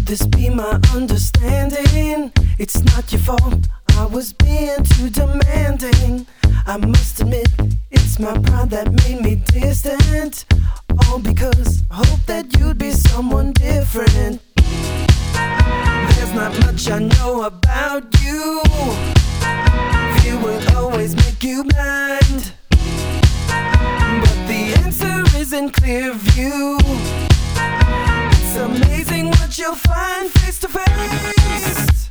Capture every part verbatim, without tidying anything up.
this be my understanding? It's not your fault, I was being too demanding. I must admit, it's my pride that made me distant. All because I hope that you'd be someone different. There's not much I know about you. Fear will always make you blind, but the answer is in clear view. It's amazing what you'll find face to face.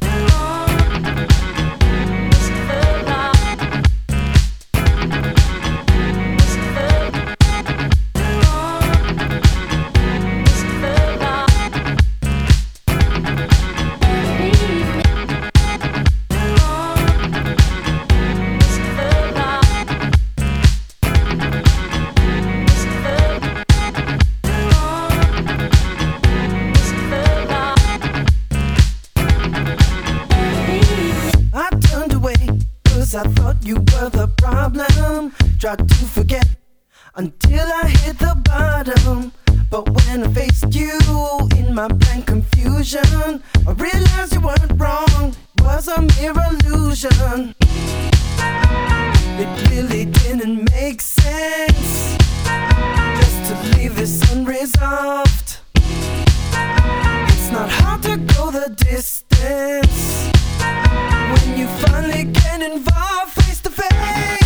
I thought you were the problem. Tried to forget until I hit the bottom. But when I faced you in my blank confusion, I realized you weren't wrong, it was a mere illusion. It really didn't make sense just to leave this unresolved. It's not hard to go the distance when you finally get involved face to face.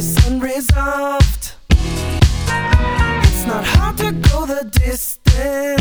Unresolved. It's not hard to go the distance